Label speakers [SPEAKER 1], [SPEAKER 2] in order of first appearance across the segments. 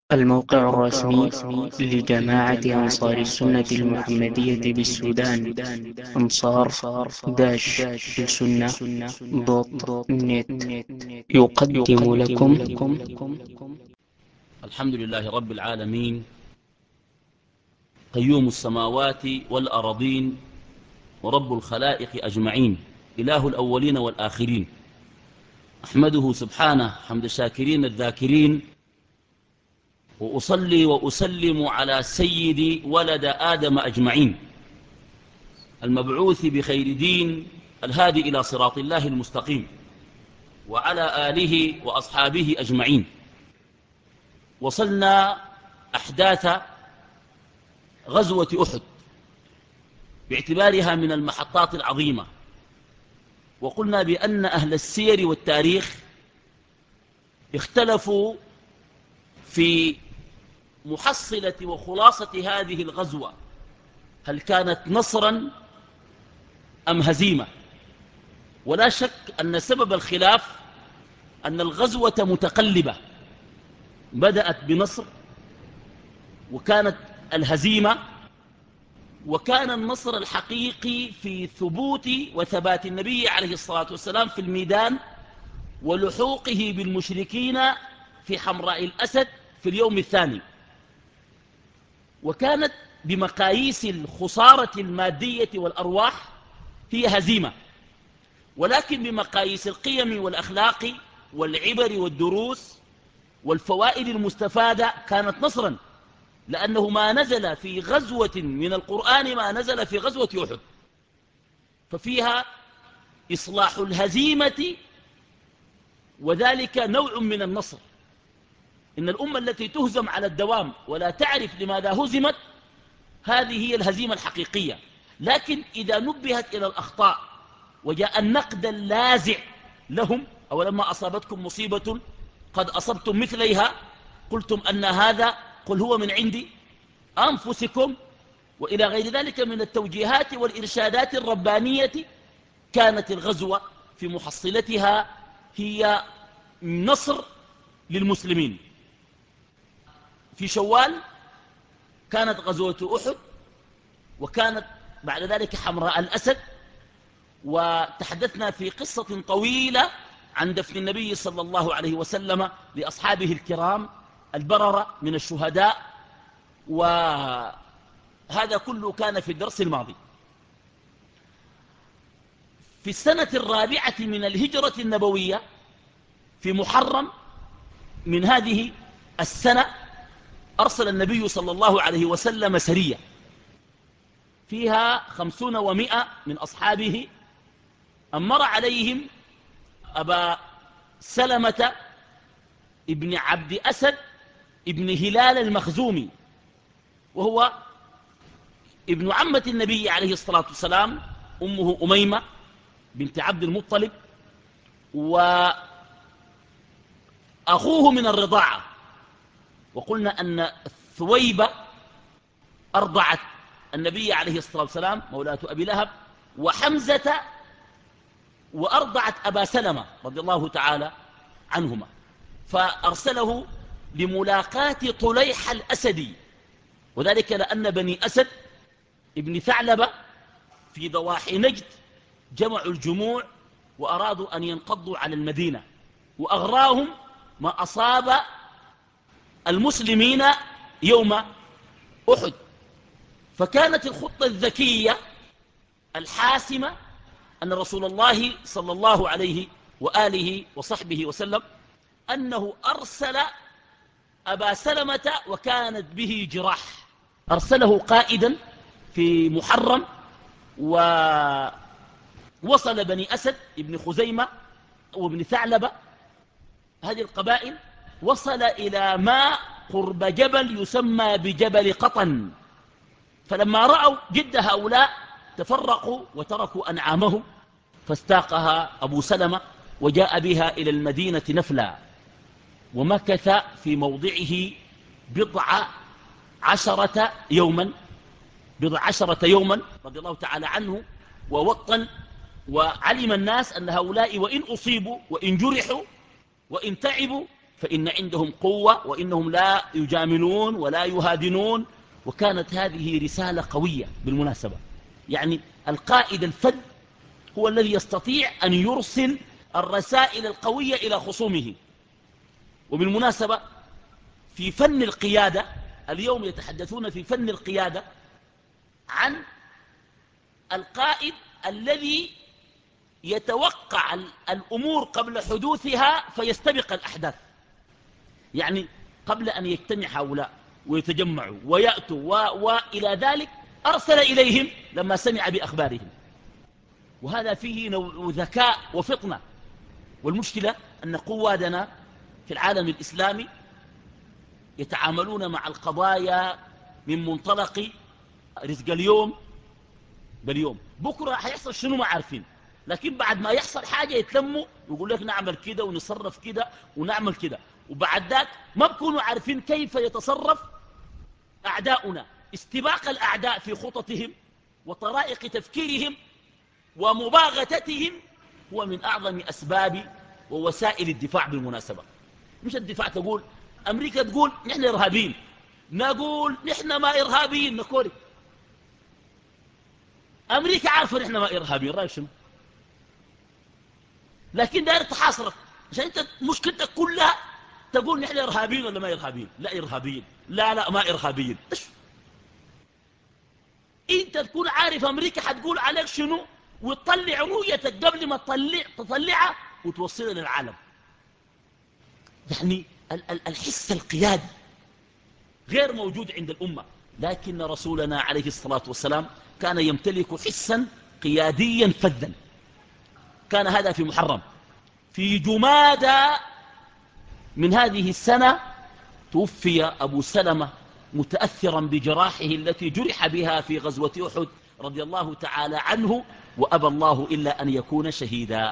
[SPEAKER 1] الموقع الرسمي لجماعة أنصار السنة المحمدية بالسودان أنصار السنة .net يقدم لكم
[SPEAKER 2] الحمد لله رب العالمين قيوم السماوات والأرضين ورب الخلائق أجمعين إله الأولين والآخرين أحمده سبحانه حمد الشاكرين الذاكرين وأصلي وأسلم على سيد ولد آدم أجمعين المبعوث بخير دين الهادي إلى صراط الله المستقيم وعلى آله وأصحابه أجمعين. وصلنا أحداث غزوة أحد باعتبارها من المحطات العظيمة، وقلنا بأن أهل السير والتاريخ اختلفوا في محصلة وخلاصة هذه الغزوة، هل كانت نصرا أم هزيمة؟ ولا شك أن سبب الخلاف أن الغزوة متقلبة، بدأت بنصر وكانت الهزيمة، وكان النصر الحقيقي في ثبوت وثبات النبي عليه الصلاة والسلام في الميدان ولحوقه بالمشركين في حمراء الأسد في اليوم الثاني. وكانت بمقاييس الخسارة المادية والأرواح هي هزيمة، ولكن بمقاييس القيم والأخلاق والعبر والدروس والفوائد المستفادة كانت نصرا، لأنه ما نزل في غزوة من القرآن ما نزل في غزوة أحد، ففيها إصلاح الهزيمة، وذلك نوع من النصر. إن الأمة التي تهزم على الدوام ولا تعرف لماذا هزمت، هذه هي الهزيمة الحقيقية. لكن إذا نبهت إلى الأخطاء وجاء النقد اللاذع لهم، أولما أصابتكم مصيبة قد أصبتم مثليها قلتم أن هذا، قل هو من عندي أنفسكم، وإلى غير ذلك من التوجيهات والإرشادات الربانية، كانت الغزوة في محصلتها هي نصر للمسلمين. في شوال كانت غزوة أحد، وكانت بعد ذلك حمراء الأسد، وتحدثنا في قصة طويلة عن دفن النبي صلى الله عليه وسلم لأصحابه الكرام البررة من الشهداء، وهذا كله كان في الدرس الماضي. في السنة الرابعة من الهجرة النبوية في محرم من هذه السنة أرسل النبي صلى الله عليه وسلم سرية فيها 50 و100 من أصحابه، أمر عليهم أبا سلمة ابن عبد أسد ابن هلال المخزومي، وهو ابن عمة النبي عليه الصلاة والسلام، أمه أميمة بنت عبد المطلب، وأخوه من الرضاعة. وقلنا أن ثويبة أرضعت النبي عليه الصلاة والسلام مولاة أبي لهب، وحمزة وأرضعت أبا سلمة رضي الله تعالى عنهما، فأرسله لملاقاة طليح الأسدي، وذلك لأن بني أسد ابن ثعلبة في ضواحي نجد جمعوا الجموع وأرادوا أن ينقضوا على المدينة، وأغراهم ما أصاب المسلمين يوم أحد. فكانت الخطة الذكية الحاسمة أن رسول الله صلى الله عليه وآله وصحبه وسلم أنه أرسل أبا سلمة وكانت به جراح، أرسله قائدا في محرم، ووصل بني أسد ابن خزيمة وابن ثعلبة، هذه القبائل، وصل إلى ما قرب جبل يسمى بجبل قطن. فلما رأوا جد هؤلاء تفرقوا وتركوا أنعامهم، فاستاقها أبو سلمة وجاء بها إلى المدينة نفلا، ومكث في موضعه بضع عشرة يوما رضي الله تعالى عنه، ووطن. وعلم الناس أن هؤلاء وإن أصيبوا وإن جرحوا وإن تعبوا فإن عندهم قوة وإنهم لا يجاملون ولا يهادنون. وكانت هذه رسالة قوية بالمناسبة. يعني القائد الفذ هو الذي يستطيع أن يرسل الرسائل القوية إلى خصومه. وبالمناسبة في فن القيادة اليوم يتحدثون في فن القيادة عن القائد الذي يتوقع الأمور قبل حدوثها فيستبق الأحداث. يعني قبل أن يجتمع هؤلاء ويتجمعوا ويأتوا وإلى ذلك أرسل إليهم لما سمع بأخبارهم. وهذا فيه نوع ذكاء وفطنة. والمشكلة أن قوادنا في العالم الإسلامي يتعاملون مع القضايا من منطلق رزق اليوم باليوم. بكرة هيحصل شنو ما عارفين، لكن بعد ما يحصل حاجة يتلموا ويقول لك نعمل كده ونصرف كده ونعمل كده. وبعد ذاك ما بكونوا عارفين كيف يتصرف أعداؤنا. استباق الأعداء في خططهم وطرائق تفكيرهم ومباغتتهم هو من أعظم أسباب ووسائل الدفاع بالمناسبة. مش الدفاع تقول أمريكا تقول نحن إرهابيين، نقول نحن ما إرهابيين نكوري. أمريكا عارفة نحن ما إرهابيين، رأيك شنو؟ لكن داير تحاصرك عشان أنت مشكلتك كلها تقول نحن إرهابيين ولا ما إرهابيين. لا إرهابيين، لا ما إرهابيين. أنت تكون عارف أمريكا حتقول عليك شنو وتطلع رؤيتك قبل ما تطلعها وتوصلها للعالم. يعني الحس القيادي غير موجود عند الأمة. لكن رسولنا عليه الصلاة والسلام كان يمتلك حسا قياديا فذا. كان هذا في محرم. في جمادى من هذه السنة توفي أبو سلمة متأثرا بجراحه التي جرح بها في غزوة أحد رضي الله تعالى عنه، وأبى الله إلا أن يكون شهيدا.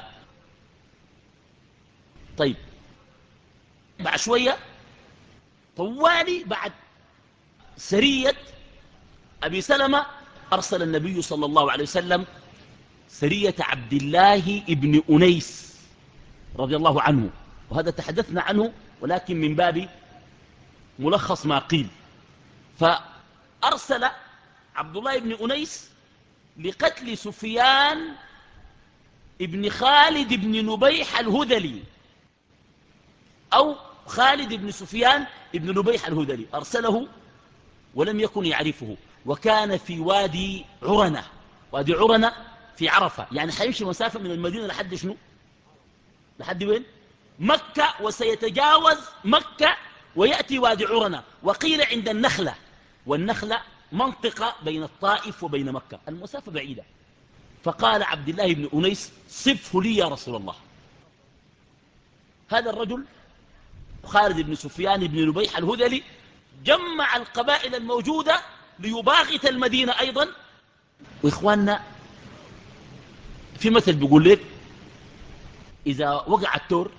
[SPEAKER 2] طيب بعد شوية طوالي بعد سرية أبي سلمة أرسل النبي صلى الله عليه وسلم سرية عبد الله ابن أنيس رضي الله عنه. وهذا تحدثنا عنه ولكن من باب ملخص ما قيل. فأرسل عبد الله بن أنيس لقتل سفيان ابن خالد بن نبيح الهذلي، أو خالد بن سفيان ابن نبيح الهذلي. أرسله ولم يكن يعرفه، وكان في وادي عرنة. وادي عرنة في عرفة، يعني حيمشي مسافة من المدينة لحد شنو؟ لحد وين؟ مكة، وسيتجاوز مكة ويأتي وادي عرنة. وقيل عند النخلة، والنخلة منطقة بين الطائف وبين مكة، المسافة بعيدة. فقال عبد الله بن أنيس صفه لي يا رسول الله. هذا الرجل خالد بن سفيان بن نبيح الهذلي جمع القبائل الموجودة ليباغت المدينة أيضا. وإخواننا في مثل بيقول لك إذا وقع التور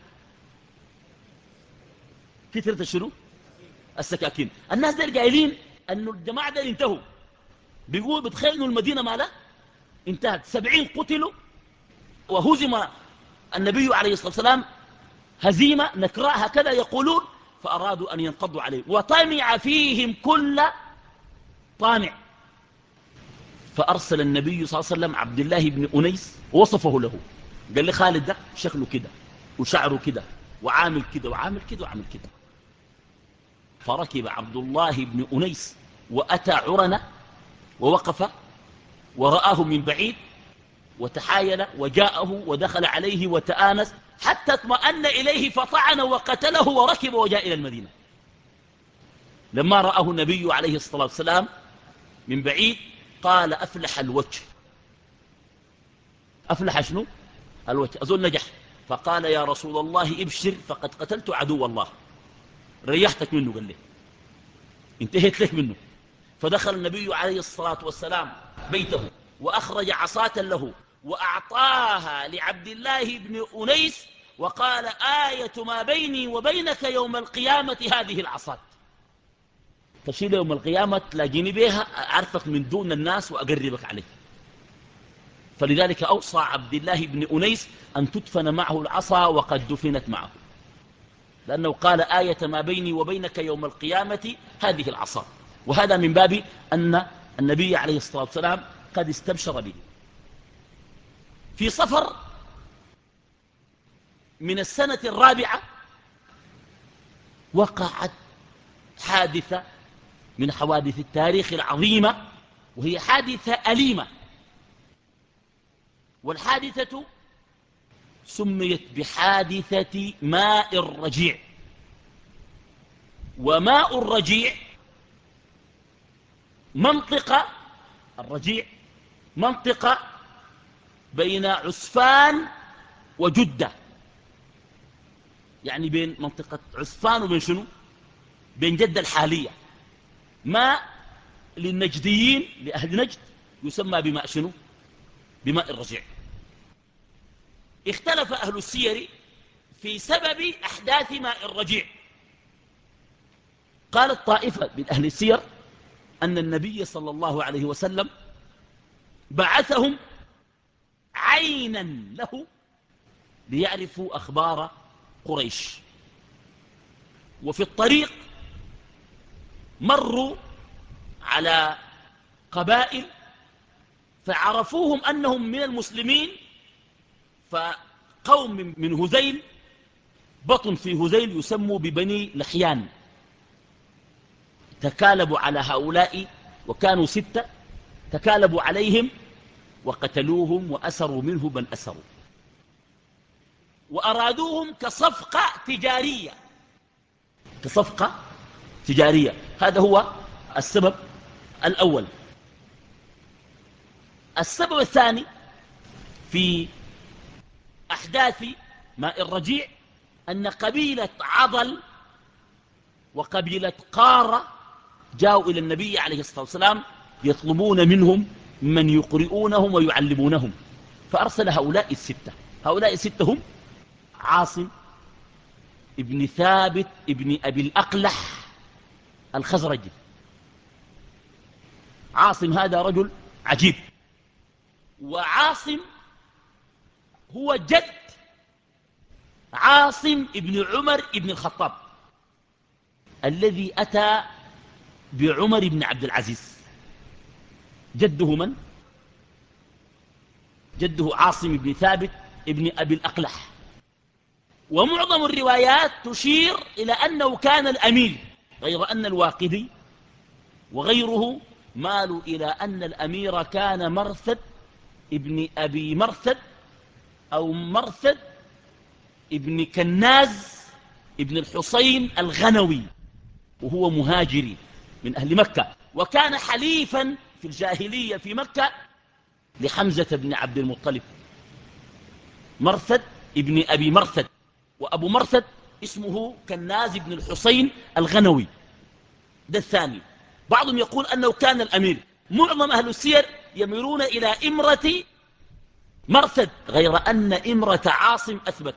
[SPEAKER 2] في ثلاثة شنو؟ السكاكين. الناس دول قايلين أنه الجماعة دول انتهوا، بيقول بتخيلوا المدينة مالها انتهت، 70 قتلوا وهزم النبي عليه الصلاة والسلام هزيمة نكراء هكذا يقولون. فأرادوا أن ينقضوا عليه وطمع فيهم كل طامع. فأرسل النبي صلى الله عليه وسلم عبد الله بن أنيس ووصفه له، قال لي خالد ده شكله كده وشعره كده وعامل كده وعامل كده وعامل كده. فركب عبد الله بن أنيس وأتى عرنة ووقف ورآه من بعيد وتحايل وجاءه ودخل عليه وتآنس حتى اطمأن إليه فطعن وقتله وركب وجاء إلى المدينة. لما رآه النبي عليه الصلاة والسلام من بعيد قال أفلح الوجه. أفلح شنو؟ الوجه، أظن نجح. فقال يا رسول الله ابشر فقد قتلت عدو الله. ريحتك منه، قال له انتهيت لك منه. فدخل النبي عليه الصلاة والسلام بيته وأخرج عصاة له وأعطاها لعبد الله بن أنيس وقال آية ما بيني وبينك يوم القيامة هذه العصاة، تشيل يوم القيامة تلاقيني بها أعرفك من دون الناس وأقربك عليه. فلذلك أوصى عبد الله بن أنيس أن تدفن معه العصا وقد دفنت معه. لأنه قال آية ما بيني وبينك يوم القيامة هذه العصا، وهذا من باب أن النبي عليه الصلاة والسلام قد استبشر به. في صفر من السنة الرابعة وقعت حادثة من حوادث التاريخ العظيمة، وهي حادثة أليمة، والحادثة سميت بحادثة ماء الرجيع. وماء الرجيع الرجيع منطقة بين عسفان وجدة، يعني بين منطقة عسفان وبين شنو؟ بين جدة الحالية. ماء للنجديين لأهل نجد يسمى بماء شنو؟ بماء الرجيع. اختلف أهل السير في سبب أحداث ماء الرجيع. قالت طائفة من أهل السير أن النبي صلى الله عليه وسلم بعثهم عينا له ليعرفوا أخبار قريش، وفي الطريق مروا على قبائل فعرفوهم أنهم من المسلمين، فقوم من هذيل، بطن في هذيل يسموا ببني لحيان، تكالبوا على هؤلاء، وكانوا 6، تكالبوا عليهم وقتلوهم وأسروا منه من أسروا، وأرادوهم كصفقة تجارية، كصفقة تجارية. هذا هو السبب الأول. السبب الثاني في أحداث ماء الرجيع أن قبيلة عضل وقبيلة قارة جاءوا إلى النبي عليه الصلاة والسلام يطلبون منهم من يقرؤونهم ويعلمونهم، فأرسل هؤلاء الستة. هؤلاء الستة هم عاصم ابن ثابت ابن أبي الأقلح الخزرجي. عاصم هذا رجل عجيب، وعاصم هو جد عاصم ابن عمر ابن الخطاب الذي أتى بعمر بن عبد العزيز. جده من؟ جده عاصم بن ثابت ابن أبي الأقلح. ومعظم الروايات تشير إلى أنه كان الأمير، غير أن الواقدي وغيره مالوا إلى أن الأمير كان مرثد ابن أبي مرثد أو مرثد ابن كناز ابن الحصين الغنوي، وهو مهاجري من أهل مكة، وكان حليفا في الجاهلية في مكة لحمزة بن عبد المطلب. مرثد ابن أبي مرثد، وأبو مرثد اسمه كناز بن الحصين الغنوي، ده الثاني. بعضهم يقول أنه كان الأمير. معظم أهل السير يميلون إلى إمرة مرثد، غير أن إمرة عاصم أثبت.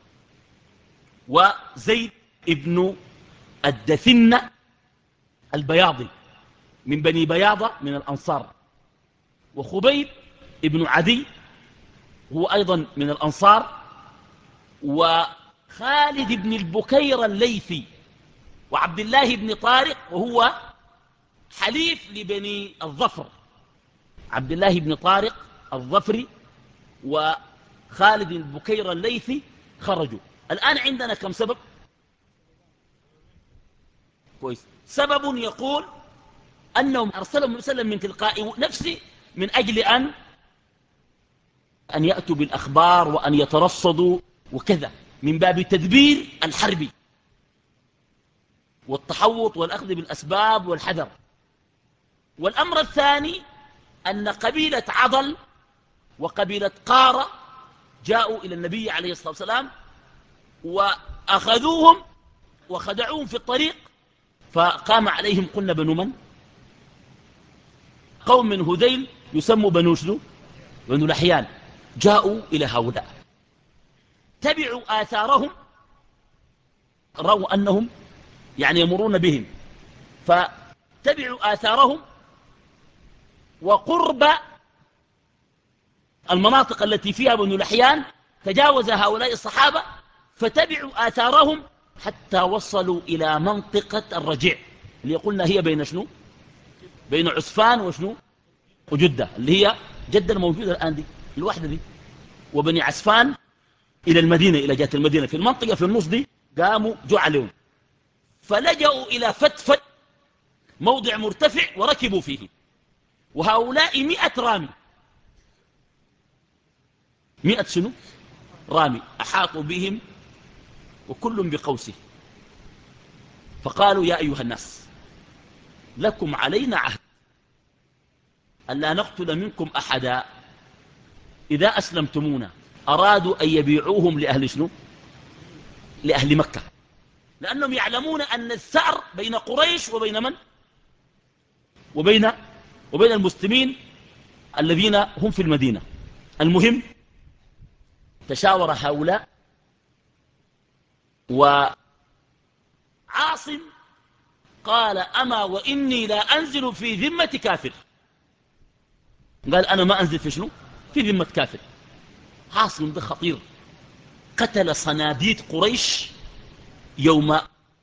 [SPEAKER 2] وزيد ابن الدثنة البياضي من بني بياضة من الأنصار، وخبيب ابن عدي هو أيضا من الأنصار، وخالد بن البكير الليثي، وعبد الله بن طارق وهو حليف لبني الظفر. عبد الله بن طارق الظفري وخالد بن البكير الليثي خرجوا. الآن عندنا كم سبب؟ كويس. سبب يقول أنهم أرسلهم وسلم من تلقاء نفسه من أجل أن يأتوا بالأخبار وأن يترصدوا وكذا، من باب تدبير الحرب والتحوط والأخذ بالأسباب والحذر. والأمر الثاني أن قبيلة عضل وقبيلة قارة جاءوا إلى النبي عليه الصلاة والسلام وأخذوهم وخدعوهم في الطريق، فقام عليهم قلنا بنو من؟ قوم من هذيل يسموا بنو شنو؟ بنو لحيان. جاءوا إلى هؤلاء، تبعوا آثارهم، رأوا أنهم يعني يمرون بهم، فتبعوا آثارهم، وقرب المناطق التي فيها بنو لحيان تجاوز هؤلاء الصحابة فتبعوا آثارهم حتى وصلوا إلى منطقة الرجيع اللي قلنا هي بين شنو؟ بين عسفان وشنو؟ وجدة، اللي هي جدة الموجودة الآن دي الواحدة دي، وبني عسفان إلى المدينة، إلى جهة المدينة في المنطقة في النص دي قاموا جو عليهم، فلجأوا إلى فتفت موضع مرتفع وركبوا فيه، وهؤلاء 100 رامي، 100 شنو؟ رامي أحاطوا بهم وكل بقوسه، فقالوا يا أيها الناس لكم علينا عهد ألا نقتل منكم أحدا إذا أسلمتمونا. أرادوا أن يبيعوهم لأهل شنو؟ لأهل مكة، لأنهم يعلمون أن الثأر بين قريش وبين من؟ وبين المسلمين الذين هم في المدينة. المهم تشاور هؤلاء، وعاصم قال أما وإني لا أنزل في ذمة كافر. قال أنا ما أنزل في شنو؟ في ذمة كافر. عاصم ده خطير، قتل صناديد قريش يوم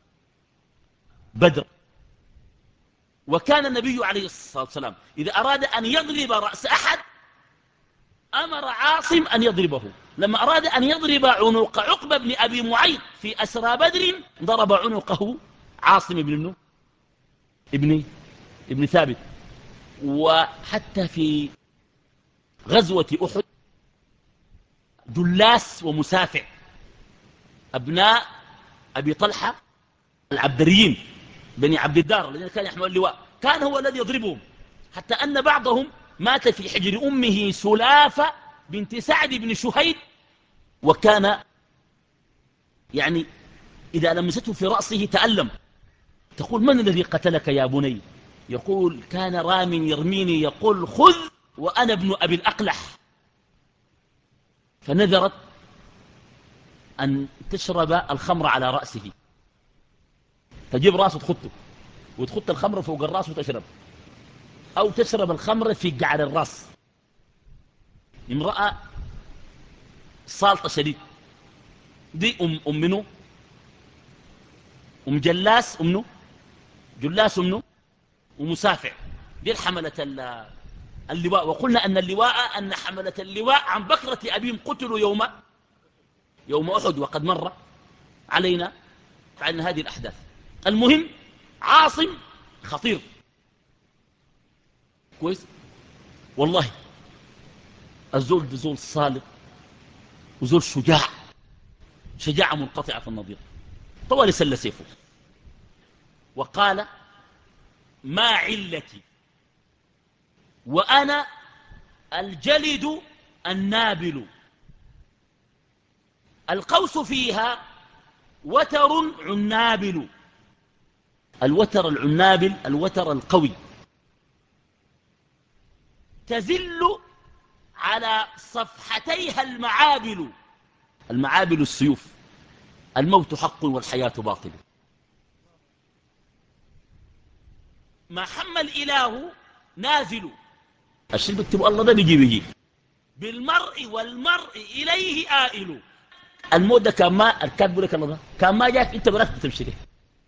[SPEAKER 2] بدر، وكان النبي عليه الصلاة والسلام إذا أراد أن يضرب رأس أحد أمر عاصم أن يضربه. لما أراد أن يضرب عنق عقبة بن أبي معيط في أسرى بدر ضرب عنقه عاصم ابن ثابت. وحتى في غزوة أحد جلاس ومسافع أبناء أبي طلحة العبدريين بني عبد الدار الذين كان يحمل اللواء كان هو الذي يضربهم، حتى أن بعضهم مات في حجر أمه سلافة بنت سعد بن شهيد، وكان يعني إذا لمسته في رأسه تألم. تقول من الذي قتلك يا بني؟ يقول كان رام يرميني يقول خذ وأنا ابن أبي الأقلح. فنذرت أن تشرب الخمر على رأسه، تجيب رأسه تخطه وتخط الخمر فوق الرأس وتشرب، أو تشرب الخمر في قعر الرأس. امرأة سالطة شديد دي منه؟ جلاس منه؟ جلاس منه ومسافع، دي حملة اللواء. وقلنا أن اللواء أن حملة اللواء عن بكرة أبيهم قتلوا يوم أحد، وقد مر علينا عن هذه الأحداث. المهم عاصم خطير كويس والله، الزول ده زول صالح وزول شجاع، شجاعة منقطعة النظير. طوال سل سيفه وقال ما علتي وأنا الجلد النابل، القوس فيها وتر عنابل. الوتر العنابل الوتر القوي، تزل على صفحتيها المعابل. المعابل السيوف. الموت حق والحياة باطل. ما حمى الإله نازل. الشيء بيكتبوا الله ده بيجي بالمرء والمرء إليه آئل. الموت ده كان ما الكاتب لك الله ده كان ما جاك انت براك بتمشي له.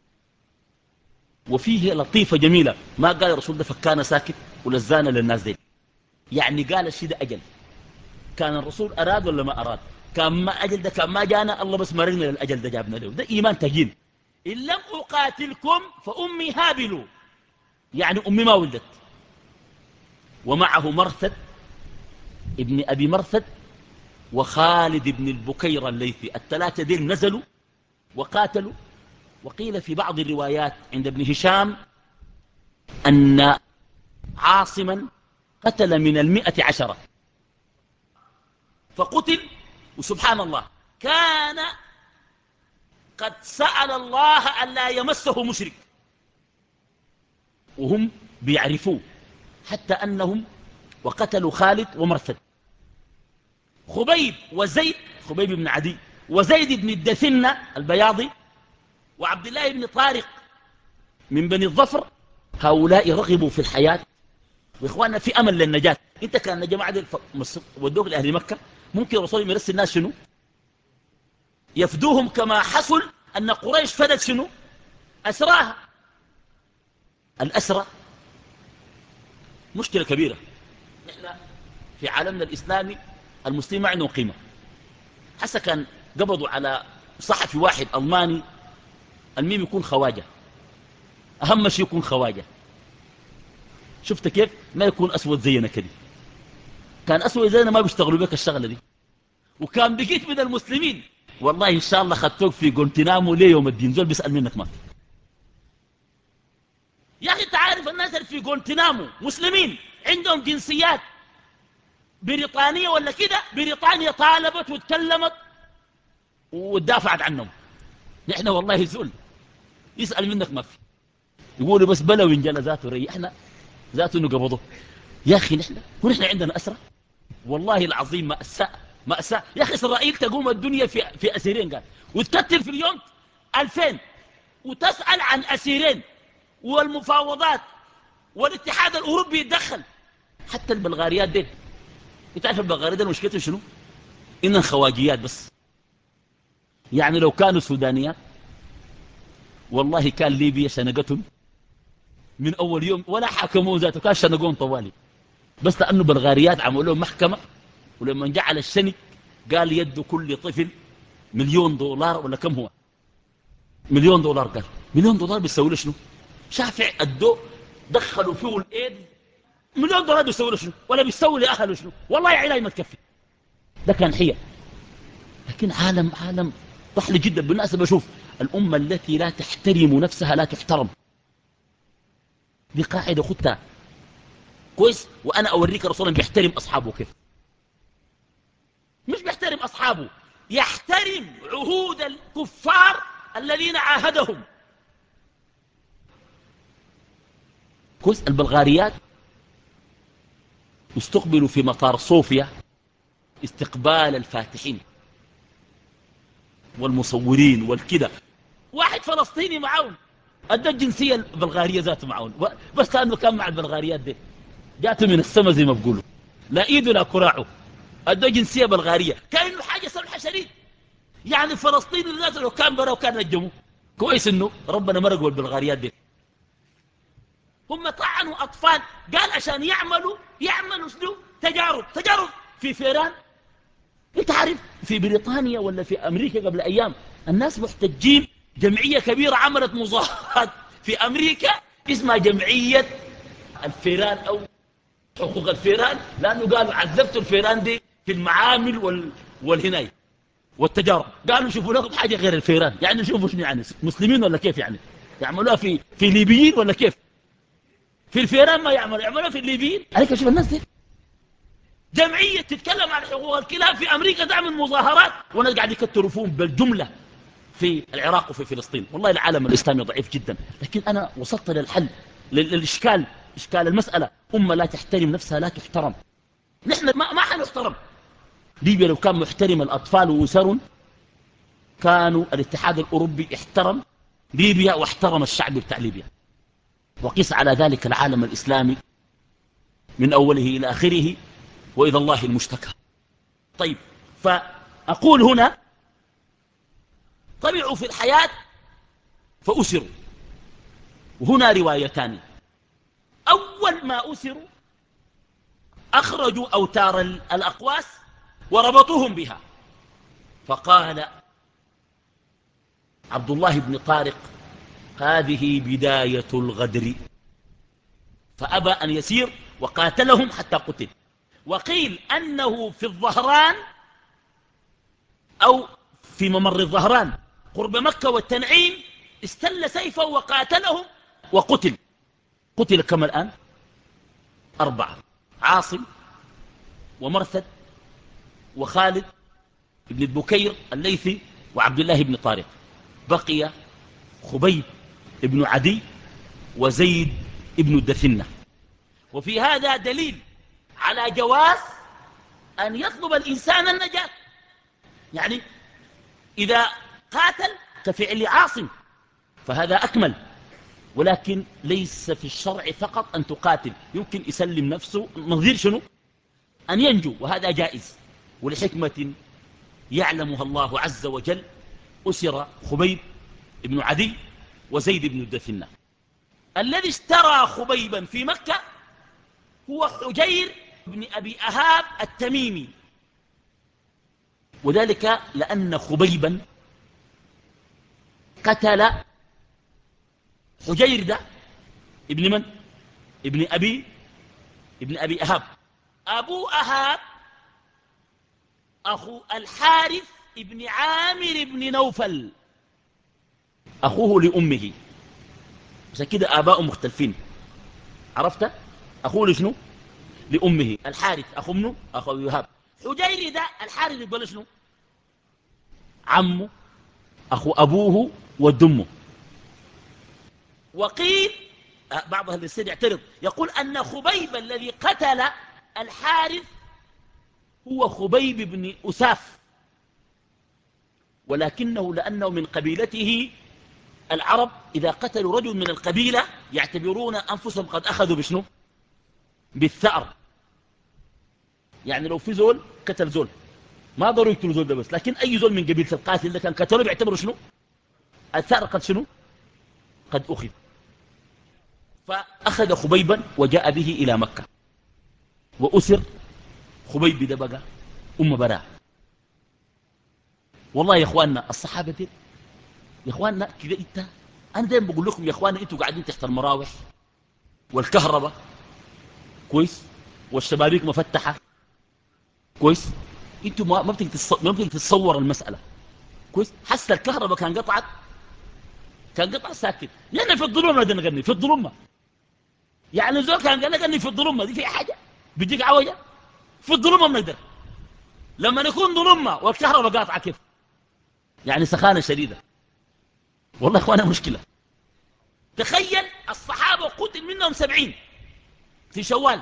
[SPEAKER 2] وفيه لطيفة جميلة، ما قال الرسول ده فكان ساكت ولزانا للناس دي، يعني قال الشيء ده أجل. كان الرسول أراد ولا ما أراد؟ كان ما أجل ده كان ما جانا الله بس مرقنا للأجل ده جابنا له. ده إيمان تجين. إن لم أقاتلكم فأمي هابل، يعني أمي ما ولدت. ومعه مرثد ابن أبي مرثد وخالد بن البكير الليثي، الثلاثة دين نزلوا وقاتلوا. وقيل في بعض الروايات عند ابن هشام أن عاصما قتل من 110 فقتل. وسبحان الله كان قد سأل الله ألا يمسه مشرك، وهم بيعرفوه، حتى أنهم وقتلوا خالد ومرثد. خبيب وزيد، خبيب بن عدي وزيد بن الدثنة البياضي وعبد الله بن طارق من بني الظفر، هؤلاء رغبوا في الحياة. وإخواننا في أمل للنجاة. انت كان جماعة دي ودوك لأهل مكة، ممكن الرسول يرسل الناس شنو؟ يفدوهم كما حصل أن قريش فدت شنو؟ أسراها. الأسرى مشكلة كبيرة. نحن في عالمنا الإسلامي المسلمين ما عندهم قيمة. حتى كان قبضوا على صحفي واحد ألماني، الميم يكون خواجة، أهم شيء يكون خواجة. شفت كيف؟ ما يكون أسود زينا كده. كان أسود زينا ما بيشتغلوا بك الشغلة دي. وكان بقيت من المسلمين، والله إن شاء الله خدتوك في جونتينامو ليه يوم الدين، زول بيسأل منك ما في. يا أخي تعرف الناس اللي في جونتينامو مسلمين عندهم جنسيات بريطانية ولا كده، بريطانيا طالبت واتكلمت ودافعت عنهم. نحن والله زول يسأل منك ما في، يقولوا بس بلا وينجل ذاته ريحنا ذاته انه قبضه. يا أخي نحن عندنا أسرة، والله العظيم مأساة مأساة. يا أخي إسرائيل تقوم الدنيا في أسيرين قال، وتكتل في اليوم 2000 وتسأل عن أسيرين، والمفاوضات والاتحاد الأوروبي يتدخل. حتى البلغاريات دي، تعرف البلغاريات دي مشكلتهم شنو؟ إنها خواجيات بس. يعني لو كانوا سودانيات والله كان ليبيا شنقتهم من أول يوم، ولا حاكموا ذاته، كان شنقون طوالي، بس لأنه بلغاريات عملوا لهم محكمة. ولما جعل الشنق قال يد كل طفل $1,000,000 ولا كم هو؟ $1,000,000. قال $1,000,000 بيسوي له شنو؟ شافع الدو دخلوا فيه الايد. $1,000,000 بيسوي له شنو؟ ولا بيسوي لاهله شنو؟ والله علاج ما تكفي. ده كان حيل. لكن عالم ضحل جدا. بالمناسبة شوف، الأمة التي لا تحترم نفسها لا تحترم. دي قاعدة خدتها كويس. وأنا أوريك رسولا بيحترم أصحابه كيف. مش بيحترم أصحابه، يحترم عهود الكفار الذين عاهدهم كويس. البلغاريات استقبلوا في مطار صوفيا استقبال الفاتحين والمصورين والكده. واحد فلسطيني معاهم ادى الجنسيه البلغاريه ذاته معاهم، بس لانه كان مع البلغاريات دي جاته من السما زي ما بقولوا، لا ايده لا كراعه، ادى جنسيه بلغاريه كانه حاجه سمحه شديد. يعني فلسطين ذاته لو كان برا وكان نجمه كويس انه ربنا مرقوا البلغاريات دي. هم طعنوا اطفال قال عشان يعملوا شنو؟ تجارب في فيران. انت عارف في بريطانيا ولا في امريكا قبل ايام الناس محتجين، جمعيه كبيره عملت مظاهرات في امريكا اسمها جمعيه الفيران او حقوق الفيران، لانه قالوا عذبتوا الفيران دي في المعامل والهنايه والتجارب. قالوا شوفوا لكم حاجه غير الفيران. يعني شوفوا شنو يعني مسلمين ولا كيف؟ يعني يعملوها في ليبيين ولا كيف؟ في الفيران ما يعملوها في الليبيين. عليك شوف الناس دي جمعية تتكلم عن حقوق الكلاب في أمريكا تعمل مظاهرات، والناس قاعد يكتروا فيهم بالجملة في العراق وفي فلسطين. والله العالم الإسلامي ضعيف جدا. لكن أنا وصلت للحل، للإشكال، إشكال المسألة. أمة لا تحترم نفسها لا تحترم. نحن ما حنحترم. ليبيا لو كان محترم الأطفال وأسرهم كانوا الاتحاد الأوروبي احترم ليبيا واحترم الشعب بتاع ليبيا. وقيس على ذلك العالم الإسلامي من أوله إلى آخره، وإذا الله المشتكى. طيب، فأقول هنا طمعوا في الحياة فأسروا. وهنا روايتان. أول ما أسروا أخرجوا أوتار الأقواس وربطوهم بها. فقال عبد الله بن طارق هذه بداية الغدر، فأبى أن يسير وقاتلهم حتى قتل. وقيل أنه في الظهران أو في ممر الظهران قرب مكة والتنعيم استل سيفه وقاتلهم وقتل. قتل كما الآن 4: عاصم ومرثد وخالد بن البكير الليثي وعبد الله بن طارق. بقي خبيب بن عدي وزيد بن الدثنة. وفي هذا دليل على جواز أن يطلب الإنسان النجاة. يعني إذا قاتل كفعل عاصم فهذا أكمل، ولكن ليس في الشرع فقط أن تقاتل، يمكن يسلم نفسه نظير شنو؟ أن ينجو، وهذا جائز. ولحكمة يعلمها الله عز وجل أسر خبيب ابن عدي وزيد بن الدثنة. الذي اشترى خبيبا في مكة هو حجير بن أبي أهاب التميمي، وذلك لأن خبيبا قتل حجير ده ابن من؟ ابن أبي أهاب. أبو أهاب أخو الحارث ابن عامر بن نوفل، أخوه لأمه، عشان كده آباء مختلفين. عرفت؟ أخوه لشنو؟ لأمه. الحارث أخو منه أخو أبي أهاب. حجير ده الحارث يقول شنو؟ عمه، أخو أبوه ودمه. وقيل بعض أهل السير يعترض يقول أن خبيب الذي قتل الحارث هو خبيب بن أساف، ولكنه لأنه من قبيلته العرب إذا قتلوا رجل من القبيلة يعتبرون أنفسهم قد أخذوا بشنو؟ بالثأر. يعني لو في زول قتل زول ما ضروري يقتلوا زول ده بس، لكن أي زول من قبيلة القاتل ده كان قتله بيعتبروا شنو؟ الثأر قد شنو؟ قد أخذ. فأخذ خبيبا وجاء به إلى مكة وأسر خبيب ده بقى براء. والله يا إخواننا الصحابة دي يا إخواننا كده أنا دايما بقول لكم يا إخواننا أنتوا قاعدين تحت المراوح والكهرباء كويس والشبابيك مفتحة كويس، أنتوا ما بتقدر تتصور المسألة كويس. حس الكهرباء كان قطعت، كان قطع ساكت، لأن في الظلمة بدنا نغني في الظلمة. يعني زول كان قال نغني في الظلمة دي في حاجة بيجيك عوجة في الظلمة بنقدر. لما نكون ظلمة والكهرباء قاطعة كيف؟ يعني سخانة شديدة. والله إخوانا مشكلة. تخيل الصحابة قتل منهم 70 في شوال،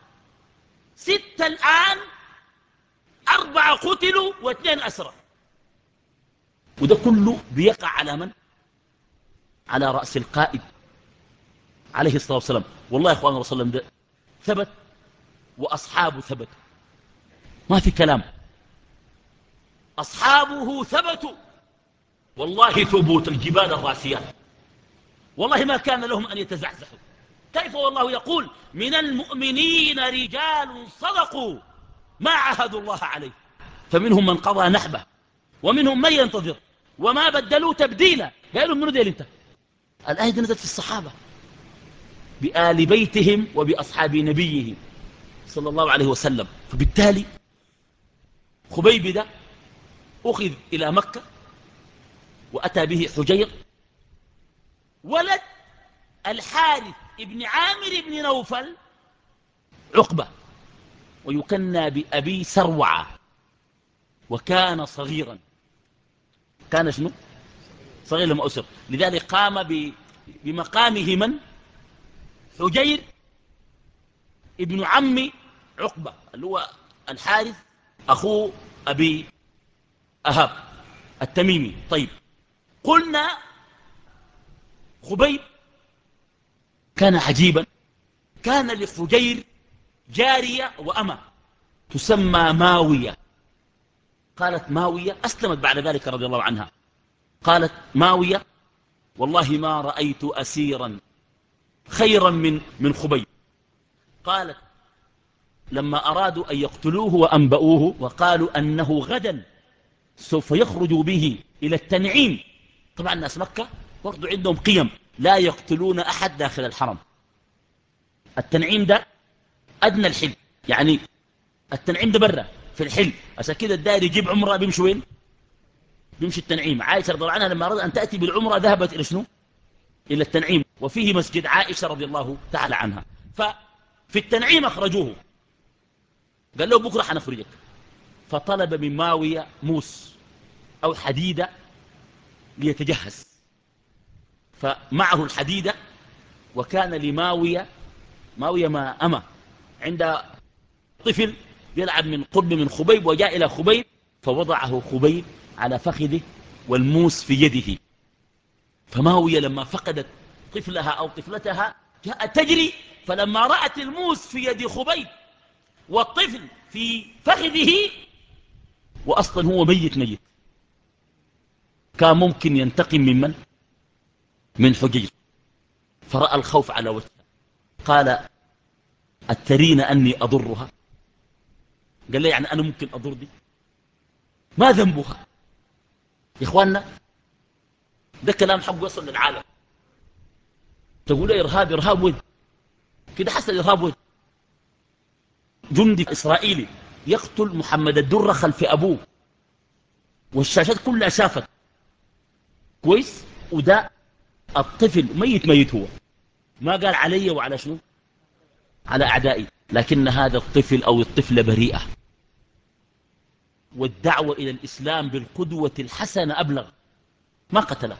[SPEAKER 2] 6 الآن، 4 قتلوا و2 أسرى، وده كله بيقع على من؟ على رأس القائد عليه الصلاة والسلام. والله يا إخوانا رسول الله ده ثبت وأصحابه ثبت، ما في كلام. أصحابه ثبتوا والله ثبوت الجبال الراسيات، والله ما كان لهم أن يتزعزحوا. كيف والله يقول من المؤمنين رجال صدقوا ما عاهدوا الله عليه، فمنهم من قضى نحبه ومنهم من ينتظر وما بدلوا تبديلا. قالوا منو ديل انت؟ الآية دي نزلت في الصحابة بآل بيتهم وبأصحاب نبيه صلى الله عليه وسلم. فبالتالي خبيب ده أخذ إلى مكة وأتى به حجير ولد الحارث ابن عامر بن نوفل عقبة، ويكنى بأبي سروعة، وكان صغيرا. كان شنو؟ صغير لما أسر، لذلك قام بمقامه من؟ حجير ابن عم عقبة اللي هو الحارث أخو أبي أهاب التميمي. طيب قلنا خبيب كان عجيبا. كان لحجير جارية وأمة تسمى ماوية. قالت ماوية أسلمت بعد ذلك رضي الله عنها. قالت ماوية والله ما رأيت أسيرا خيرا من خبيب. قالت لما أرادوا أن يقتلوه وأنبؤوه وقالوا أنه غدا سوف يخرج به إلى التنعيم. طبعا الناس مكة برضو عندهم قيم، لا يقتلون أحد داخل الحرم. التنعيم ده أدنى الحل، يعني التنعيم ده برا في الحل. عشان كده الداير يجيب عمره بيمشي وين؟ بيمشي التنعيم. عائشة رضي الله عنها لما أراد أن تأتي بالعمرة ذهبت إلى شنو؟ إلى التنعيم، وفيه مسجد عائشة رضي الله تعالى عنها. ففي التنعيم أخرجوه، قال له بكرة حنخرجك. فطلب من ماوية موس أو حديدة ليتجهز، فمعه الحديدة. وكان لماوية ما أمة عند طفل يلعب من قرب من خبيب، وجاء إلى خبيب فوضعه خبيب على فخذه والموس في يده. فماوية لما فقدت طفلها أو طفلتها جاءت تجري، فلما رأت الموس في يد خبيب والطفل في فخذه وأصلا هو ميت، كان ممكن ينتقم من من؟ من حجير، فرأى الخوف على وجهها، قال أترين أني أضرها؟ قال لي يعني أنا ممكن أضر دي؟ ما ذنبها؟ يا إخواننا ده كلام حق وصل للعالم. تقول لي إرهاب، إرهاب وين؟ كده حصل إرهاب وين؟ جندي إسرائيلي يقتل محمد الدرة خلف أبوه، والشاشات كلها شافت كويس، وده الطفل ميت ميت، هو ما قال علي وعلى شنو، على أعدائي، لكن هذا الطفل أو الطفلة بريئة. والدعوة إلى الإسلام بالقدوة الحسنة أبلغ، ما قتله.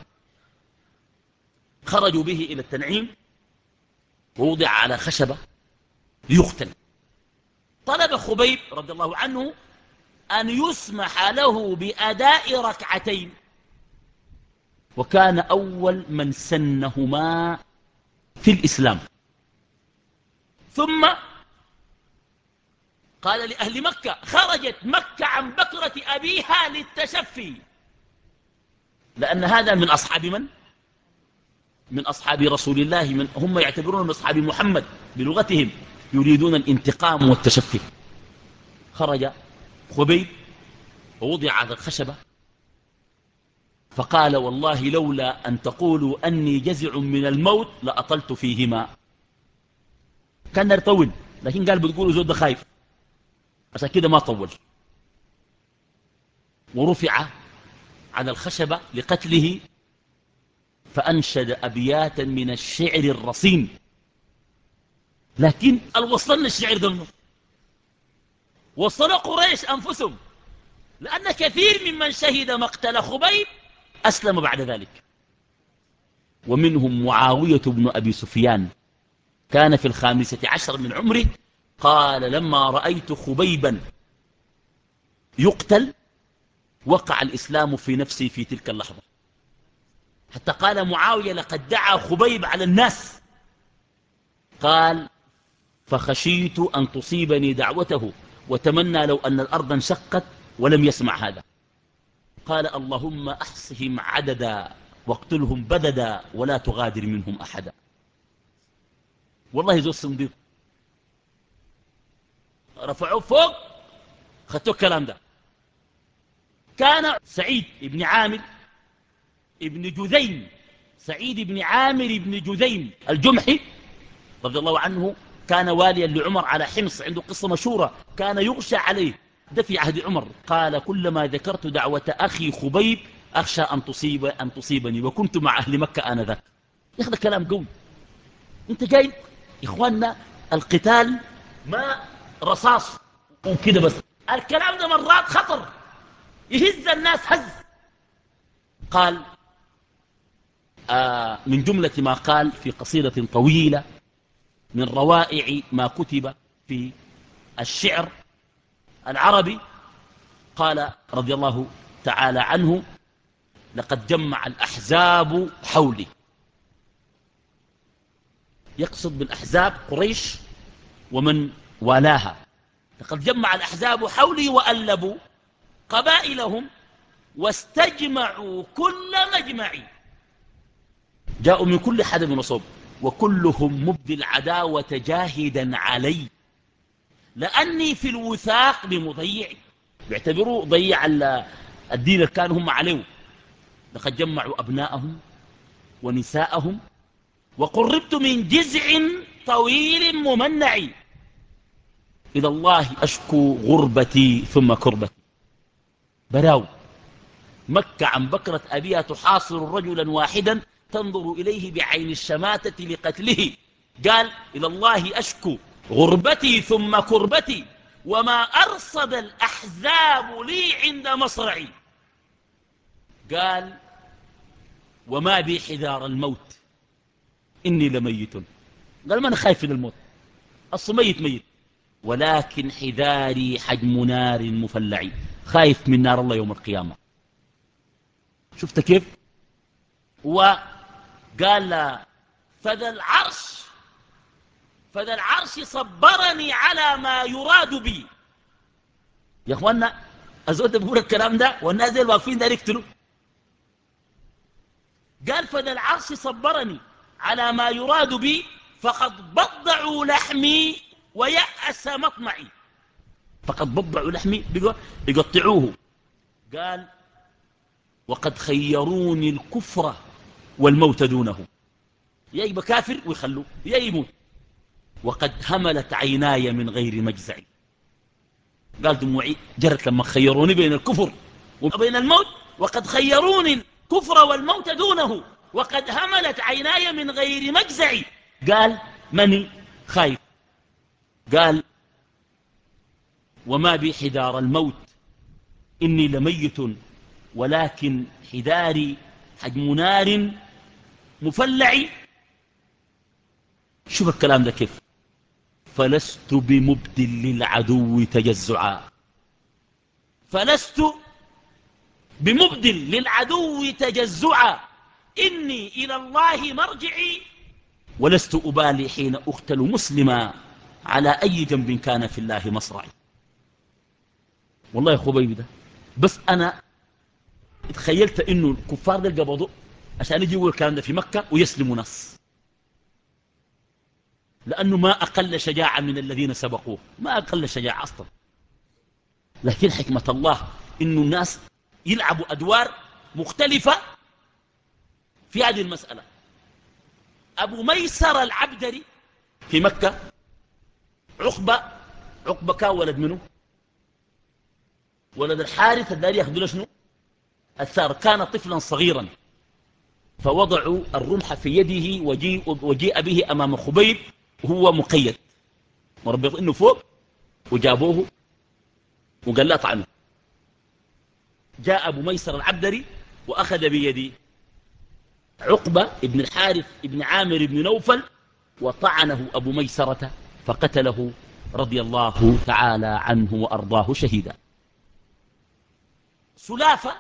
[SPEAKER 2] خرجوا به إلى التنعيم ووضع على خشبة ليقتل. طلب خبيب رضي الله عنه أن يسمح له بأداء ركعتين، وكان أول من سنهما في الإسلام. ثم قال لأهل مكة، خرجت مكة عن بكرة أبيها للتشفي، لأن هذا من أصحاب من؟ من أصحاب رسول الله، هم يعتبرون من أصحاب محمد بلغتهم، يريدون الانتقام والتشفي. خرج خبيب ووضع على الخشبة فقال والله لولا أن تقولوا أني جزع من الموت لأطلت فيهما. كان يطول، لكن قال بتقولوا زود خايف، عشان كده ما طول. ورفع على الخشبة لقتله، فأنشد أبياتا من الشعر الرصين. لكن وصلنا الشعر ده منه؟ وصل قريش أنفسهم، لأن كثير ممن شهد مقتل خبيب أسلم بعد ذلك، ومنهم معاوية بن أبي سفيان، كان في 15 من عمره، قال لما رأيت خبيبا يقتل وقع الإسلام في نفسي في تلك اللحظة. حتى قال معاوية لقد دعا خبيب على الناس، قال فخشيت أن تصيبني دعوته، وتمنى لو أن الأرض انشقت ولم يسمع هذا. قال اللهم أحصهم عددا واقتلهم بددا ولا تغادر منهم أحدا. والله زو الصنديق رفعوه فوق، خدتوا الكلام ده. كان سعيد بن عامر ابن جذيم، سعيد بن عامر بن جذيم الجمحي رضي الله عنه، كان واليا لعمر على حمص، عنده قصة مشهورة، كان يغشى عليه، ده في عهد عمر. قال كلما ذكرت دعوة أخي خبيب أخشى أن تصيبني، وكنت مع أهل مكة آنذاك. ياخذ كلام قوي. انت جاي إخواننا، القتال ما رصاص وكده بس، الكلام ده مرات خطر يهز الناس هز. قال من جملة ما قال في قصيدة طويلة من روائع ما كتب في الشعر العربي، قال رضي الله تعالى عنه لقد جمع الأحزاب حولي. يقصد بالأحزاب قريش ومن والاها. لقد جمع الأحزاب حولي وألبوا قبائلهم واستجمعوا كل مجمع، جاءوا من كل حدب وصوب، وكلهم مبدي العداوة جاهدا علي، لأني في الوثاق بمضيع. بيعتبروا ضيع الدين اللي كانوا هم عليه. لقد جمعوا أبناءهم ونساءهم، وقربت من جزع طويل ممنع، إلى الله أشكو غربتي ثم كربتي. براو مكة عن بكرة أبيها تحاصر رجلا واحدا تنظر إليه بعين الشماتة لقتله. قال إلى الله أشكو غربتي ثم كربتي، وما أرصد الأحزاب لي عند مصرعي. قال وما بي حذار الموت إني لميت. قال ما أنا خايف من الموت، أصل ميت ميت، ولكن حذاري حجم نار مفلع، خايف من نار الله يوم القيامة. شفت كيف؟ وقال فذا العرش صبرني على ما يراد بي. يا اخوانا الزول ده بيقول الكلام ده والناس دي واقفين ده يقتلوا. قال فذا العرش صبرني على ما يراد بي فقد بضعوا لحمي ويأس مطمعي. فقد بضعوا لحمي بيقطعوه. قال وقد خيروني الكفر والموت دونه، يا يبقى كافر ويخلوه يا يموت. وقد هملت عيناي من غير مجزع. قال دموعي جرت لما خيروني بين الكفر وبين الموت. وقد خيروني الكفر والموت دونه وقد هملت عيناي من غير مجزع. قال مني خايف. قال وما بي حدار الموت إني لميت ولكن حداري حجم نار مفلع. شوف الكلام ده كيف. فلست بمبدل للعدو تجزعا. فلست بمبدل للعدو تجزعا إني إلى الله مرجعي ولست أبالي حين أقتل مسلما على أي جنب كان في الله مصرعي. والله يا خبيب ده بس أنا تخيلت إنه الكفار ده قبضوا عشان يجيبوا الكلام ده في مكة ويسلموا ناس، لأنه ما أقل شجاعة من الذين سبقوه، ما أقل شجاعة أصلا. لكن حكمة الله إنه الناس يلعبوا أدوار مختلفة في هذه المسألة. أبو ميسر العبدري في مكة عقبة كان ولد منه ولد الحارث الداري ياخذوا له شنو الثار. كان طفلا صغيرا فوضعوا الرمح في يده وجيء به أمام خبيب وهو مقيد مربط إنه فوق وجابوه وقال لا طعنه. جاء أبو ميسر العبدري وأخذ بيدي عقبة ابن الحارث ابن عامر ابن نوفل وطعنه أبو ميسرة فقتله رضي الله تعالى عنه وأرضاه شهيدا. سلافة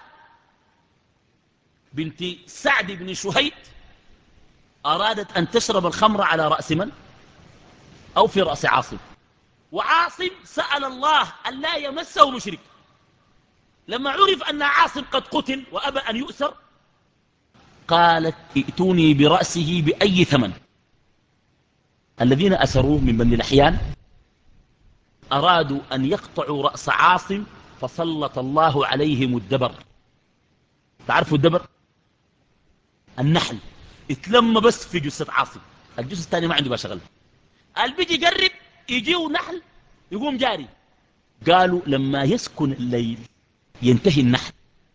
[SPEAKER 2] بنت سعد بن شهيد أرادت أن تشرب الخمر على رأس من؟ أو في رأس عاصم. وعاصم سأل الله أن لا يمسه مشرك. لما عرف أن عاصم قد قتل وأبى أن يؤسر قالت ائتوني برأسه بأي ثمن. الذين أسروه من بني الأحيان أرادوا أن يقطعوا رأس عاصم فسلط الله عليهم الدبر. تعرفوا الدبر؟ النحل اتلم بس في جثة عاصم، الجثة الثاني ما عنده بشغل. بيجي يقرب يجيه نحل يقوم جاري. قالوا لما يسكن الليل ينتهي النحل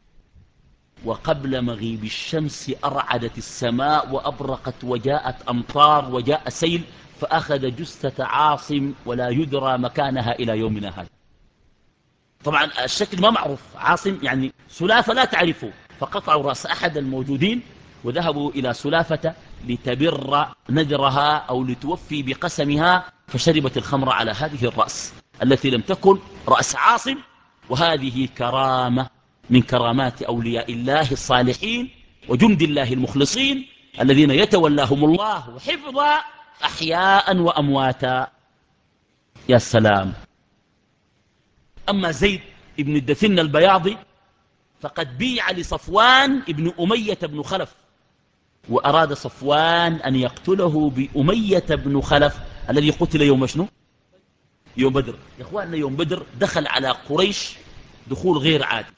[SPEAKER 2] وقبل مغيب الشمس أرعدت السماء وأبرقت وجاءت أمطار وجاء سيل فأخذ جثة عاصم ولا يدرى مكانها إلى يومنا هذا. طبعا الشكل ما معروف. عاصم يعني سلافة لا تعرفه فقطعوا رأس أحد الموجودين وذهبوا إلى سلافة لتبر نذرها أو لتوفي بقسمها فشربت الخمر على هذه الرأس التي لم تكن رأس عاصم. وهذه كرامة من كرامات أولياء الله الصالحين وجند الله المخلصين الذين يتولاهم الله حفظا أحياء وأمواتا. يا سلام. أما زيد ابن الدثن البياضي فقد بيع لصفوان ابن أمية بن خلف وأراد صفوان أن يقتله بأمية بن خلف الذي قتل يوم شنو؟ يوم بدر. يا أخواننا يوم بدر دخل على قريش دخول غير عادي.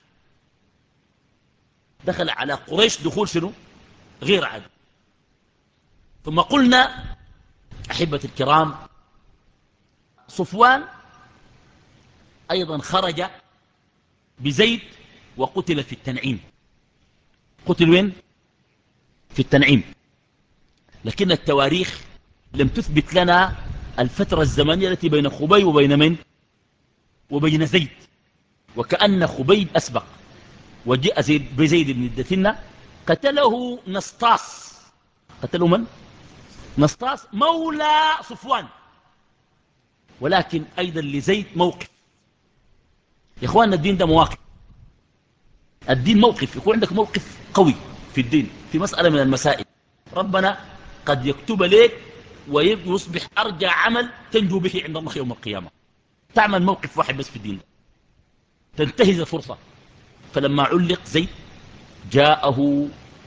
[SPEAKER 2] دخل على قريش دخول شنو؟ غير عادي. ثم قلنا أحبة الكرام صفوان أيضا خرج بزيد وقتل في التنعيم. قتل وين؟ في التنعيم. لكن التواريخ لم تثبت لنا الفترة الزمنية التي بين خبيب وبين من؟ وبين زيد. وكأن خبيب أسبق وجاء زيد بزيد بن الدثنة قتله نسطاس. قتله من؟ نسطاس مولى صفوان. ولكن أيضا لزيد موقف. يا إخواننا الدين ده مواقف. الدين موقف. يكون عندك موقف قوي في الدين في مسألة من المسائل ربنا قد يكتب لك ويصبح أرجى عمل تنجو به عند الله يوم القيامة. تعمل موقف واحد بس في الدين ده تنتهز الفرصة. فلما علق زيد جاءه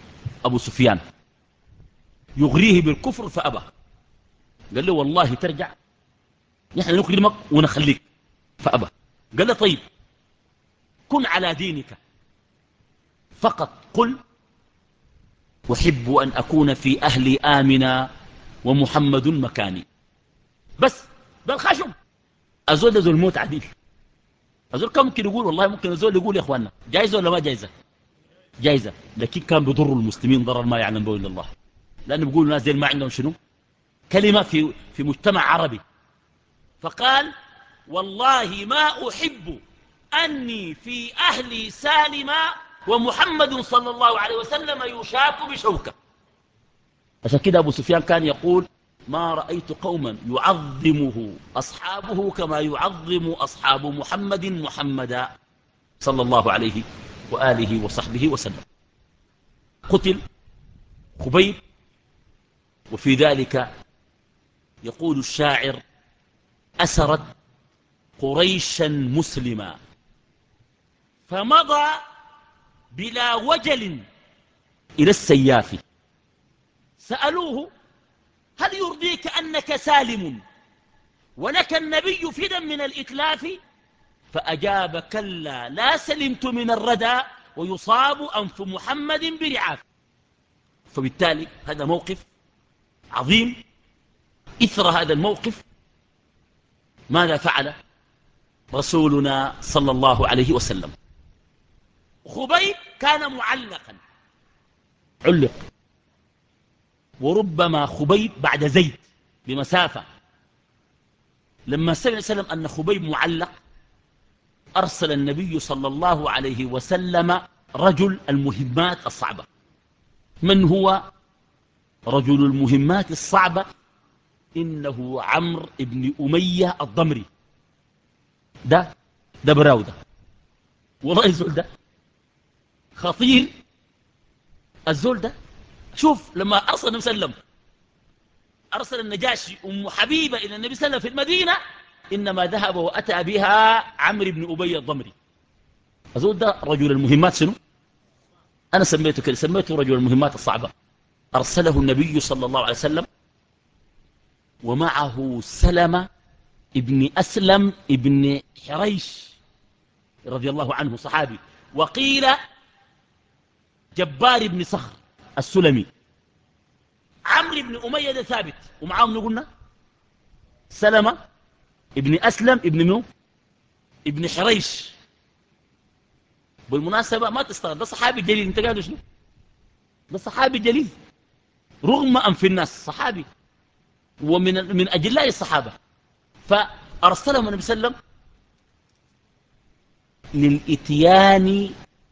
[SPEAKER 2] أبو سفيان يغريه بالكفر فأبى. قال له والله ترجع نحن نكرمك ونخليك، فأبى. قال له طيب كن على دينك فقط قل أحب أن أكون في أهلي آمنا ومحمد مكاني بس. بالخشم أزول ذو الموت عديل. أزول كم ممكن يقول والله ممكن أزول يقول يا أخوانا جائزة ولا ما جائزة؟ جائزة، لكن كان بيضر المسلمين ضرر ما يعلم به إلا الله. لأنه بيقولوا الناس ديل ما عندهم شنو كلمة في مجتمع عربي. فقال والله ما أحب أني في أهلي سالما ومحمد صلى الله عليه وسلم يشاك بشوكة. عشان كده أبو سفيان كان يقول ما رأيت قوما يعظمه أصحابه كما يعظم أصحاب محمد محمدا صلى الله عليه وآله وصحبه وسلم. قتل خبيب. وفي ذلك يقول الشاعر أسرت قريشا مسلما فمضى بلا وجل إلى السياف. سألوه هل يرضيك أنك سالم ولك النبي فدا من الإتلاف؟ فأجاب كلا لا سلمت من الردى ويصاب أنف محمد برعاف. فبالتالي هذا موقف عظيم. إثر هذا الموقف ماذا فعل رسولنا صلى الله عليه وسلم؟ خبيب كان معلقا، علق، وربما خبيب بعد زيد بمسافة. لما سمع سلم أن خبيب معلق أرسل النبي صلى الله عليه وسلم رجل المهمات الصعبة. من هو رجل المهمات الصعبة؟ إنه عمرو بن أمية الضمري. ده براودة والله. الزول ده خطير. الزول ده شوف لما أرسل النبي صلى الله عليه وسلم أرسل النجاشي أم حبيبة إلى النبي صلى الله عليه وسلم في المدينة، إنما ذهب وأتى بها عمرو بن أبي الضمري. الزول ده رجل المهمات شنو؟ أنا سميته كده، سميته رجل المهمات الصعبة. أرسله النبي صلى الله عليه وسلم ومعه سلمة ابن أسلم ابن حريش رضي الله عنه صحابي، وقيل جبار بن صخر السلمي. عمرو بن أمية ده ثابت ومعاهم قلنا سلمة ابن أسلم ابن منو؟ ابن حريش. بالمناسبة ما تستغرب ده صحابي جليل. انت قاعد شنو؟ ده صحابي جليل رغم أن في الناس صحابي ومن أجلاء الصحابة. فأرسلهم النبي صلى الله عليه وسلم للإتيان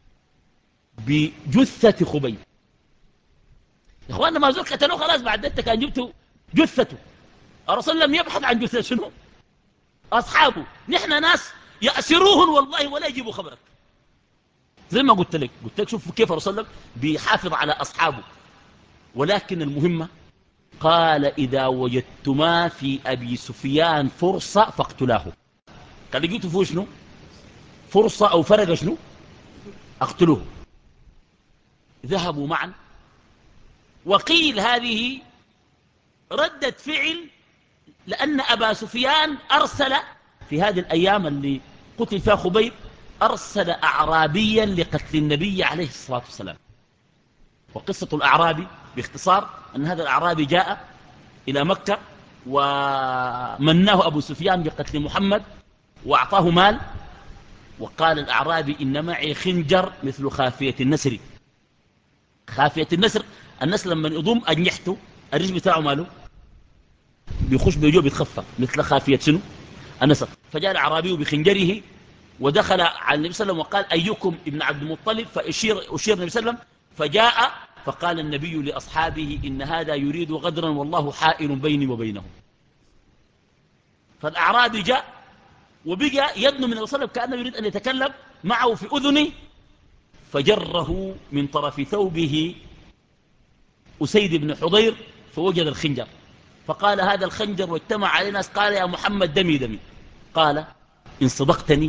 [SPEAKER 2] بجثة خبيب. يا اخوانا ما زول قتلوه خلاص، بعد ذلك كان جبتوا جثته. الرسول لم يبحث عن جثة شنو؟ أصحابه. نحن ناس يأسروهن والله ولا يجيبوا خبرك. زي ما قلت لك شوفوا كيف الرسول بيحافظ على أصحابه. ولكن المهمة قال إذا وجدتما في أبي سفيان فرصة فاقتلاه. قال لقيتوا فيه شنو؟ فرصة أو فرق شنو؟ اقتلوه. ذهبوا معا. وقيل هذه ردة فعل لأن أبا سفيان أرسل في هذه الأيام اللي قتل فيها خبيب أرسل أعرابيا لقتل النبي عليه الصلاة والسلام. وقصة الأعرابي باختصار أن هذا الأعرابي جاء إلى مكة ومناه أبو سفيان بقتل محمد وأعطاه مال. وقال الأعرابي إن معي خنجر مثل خافية النسر. خافية النسر، النسر لما يضم أجنحته الرجل بتاعه ماله بيخش بيجوه بيتخفى مثل خافية شنو النسر. فجاء الأعرابي بخنجره ودخل على النبي صلى الله عليه وسلم وقال أيكم ابن عبد المطلب؟ فأشير النبي صلى الله عليه وسلم فجاء. فقال النبي لأصحابه إن هذا يريد غدرا والله حائل بيني وبينه. فالأعرابي جاء وبقى يدنو من النبي صلى الله عليه وسلم كأنه يريد أن يتكلم معه في أذنه، فجره من طرف ثوبه أسيد بن حضير فوجد الخنجر. فقال هذا الخنجر واجتمع عليه ناس. قال يا محمد دمي دمي. قال إن صدقتني.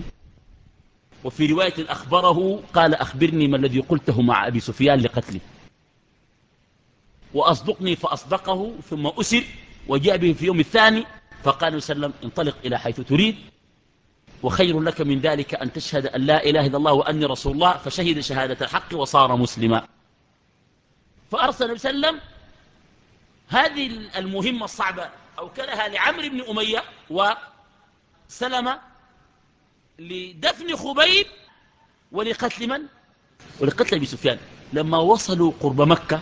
[SPEAKER 2] وفي رواية أخبره قال أخبرني ما الذي قلته مع أبي سفيان لقتله. وأصدقني فأصدقه ثم أسر وجاء به في يوم الثاني فقال النبي صلى الله عليه وسلم انطلق إلى حيث تريد وخير لك من ذلك أن تشهد أن لا إله إلا الله وأني رسول الله فشهد شهادة الحق وصار مسلما. فأرسل النبي صلى الله عليه وسلم هذه المهمة الصعبة أوكلها لعمرو بن أمية وسلمة لدفن خبيب ولقتل من؟ ولقتل أبي سفيان. لما وصلوا قرب مكة